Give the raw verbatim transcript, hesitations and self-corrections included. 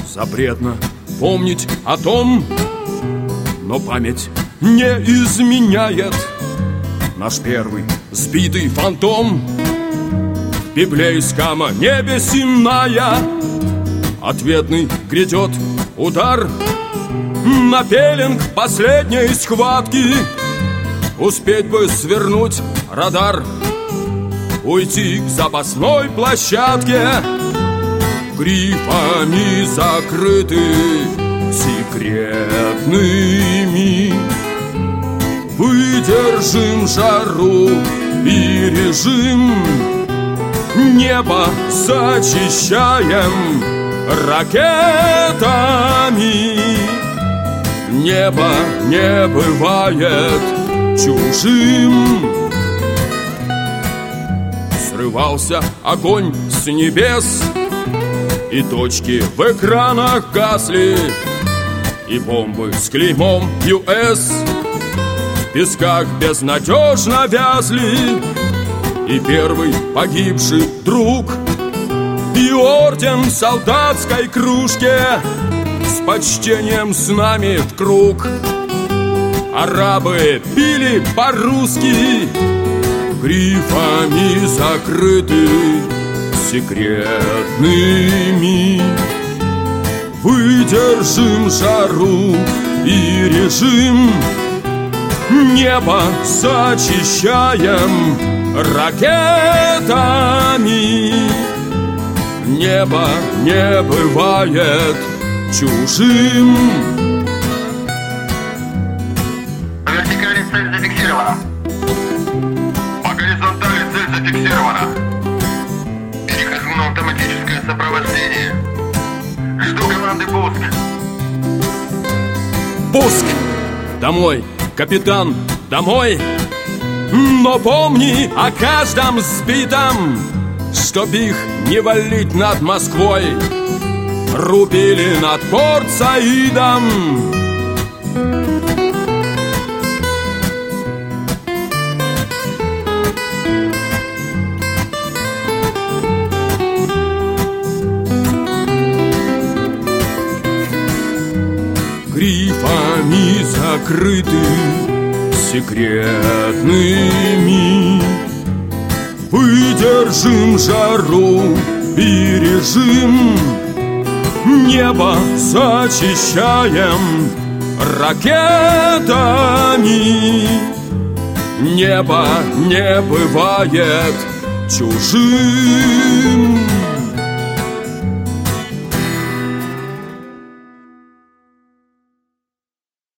Запретно помнить о том, но память не изменяет. Наш первый сбитый фантом в библейском небе синая. Ответный грядет удар на пеленг последней схватки. Успеть бы свернуть радар, уйти к запасной площадке. Грифами закрыты секретными. Выдержим жару и режим. Небо зачищаем ракетами. Небо не бывает чужим. Срывался огонь с небес, и точки в экранах гасли, и бомбы с клеймом ю эс в песках безнадежно вязли. И первый погибший друг, и орден в солдатской кружке с почтением с нами в круг. Арабы пили по-русски, грифами закрыты секретными. Выдержим жару и режим. Небо зачищаем ракетами. Небо не бывает чужим. По вертикали цель зафиксирована. По горизонтали цель зафиксирована. Перехожу на автоматическое сопровождение. Жду команды пуск. Пуск! Домой, капитан, домой! Но помни о каждом сбитом, чтоб их не валить над Москвой. Рубили над Порт-Саидом. Грифами закрыты секретными. Выдержим жару и режим. Небо зачищаем ракетами. Небо не бывает чужим.